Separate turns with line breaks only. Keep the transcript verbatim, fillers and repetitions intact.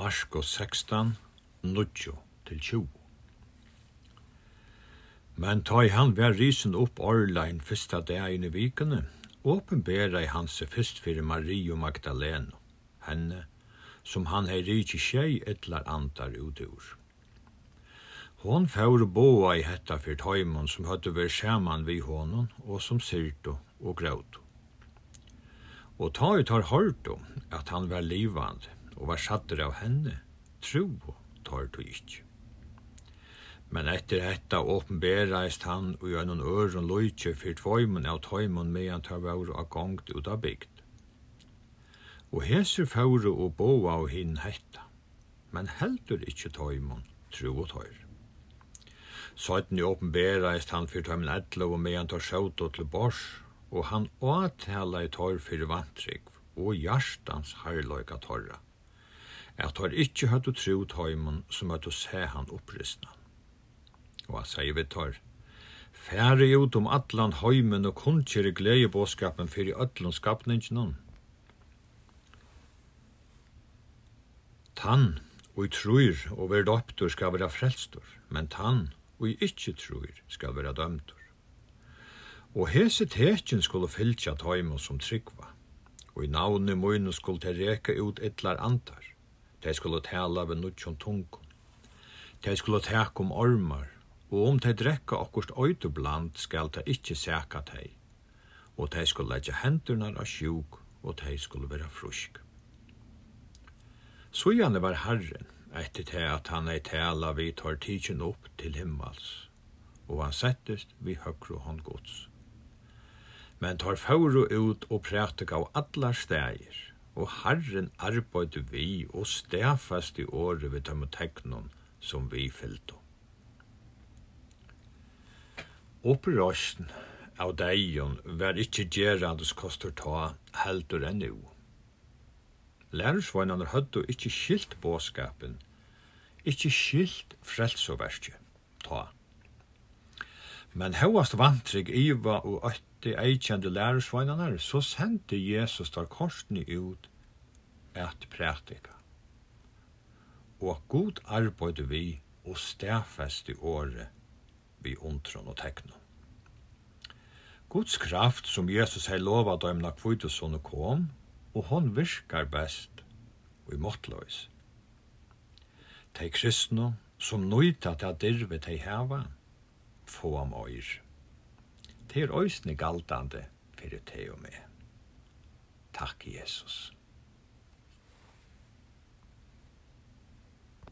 Markus sexton, nio til tjúgu. Men ta han var risen opp orlein fyrsta dagen i vikene, åpenbera i han seg fyrst fyrir Mario Magdaleno, henne, som han hei rikki tjei etlar andar utur. Hon fyrir boa i hetta fyrir taimon som høttu vært saman vi honom, og som syrtu og gråtu. Og ta ut har hørt om at han var livand, og var satter av henne, tro tar du ikkje. Men etter hetta åpenbereist han og gjør noen øron løytje for tvøymon av tøymon medan tar var av gongt ut av bygd. Og heser fyrir og boa av hinn hetta, men heldur ikkje tøymon, tro og tøyr. Sånn åpenbereist han for tøymon etlo og medan tar sjått til bors, og han åtala i tøyr fyrir vantrygg og hjartans harløyga tørra. At tar ikkje høttu tro tøymon som høttu se han oppristna. Og han sier vi tar, færre ut om atlan høymen og kunnskjere gledebåskapen fyrir ötlun skapningen. Tann og i trur og ver døptur skal vera frelstur, men tann og i ikkje trur skal vera dømtur. Og hese tekjen skulle fylkja tøymon som tryggva, og i navnet møyne skulle te reka ut etlar antar, de skulle tala ved nutjon tungon, de skulle teka om ormar, og om de drekka okkurst øytubland skal de ikkje seka tei, og de skulle leggja hendurnar av sjuk, og de skulle vera frusk. Sujane var Herren, etter til at han ei tala vi tar tidsen opp til himmels, og han settest vi høgru hånd gods. Men tar fauro ut og pratik av allar stægir, og Herren arbeidde vi og stafast i året ved dem og teknon som vi fyllto. Opprørsten av deion var ikkje gjerandes kostur ta heldur enn nu. Lærersvøynaner høddu ikkje skilt båskapen, ikkje skilt frelsoverskje ta. Men høyast vantrygg Iva og øtti eikjende lærersvøynaner, så sendte Jesus tar korsni ut at pratika. Og god arbeidde vi og stafest i året vi ontron og tekno. Guds kraft som Jesus hei lova dem na kvitusson kom, og hon virkar best og i måttløys. Tei kristno som nøyta til at dirve tei heva, få am øyr. Det er øysne galtande fyrir tei og meg. Takk, Jesus.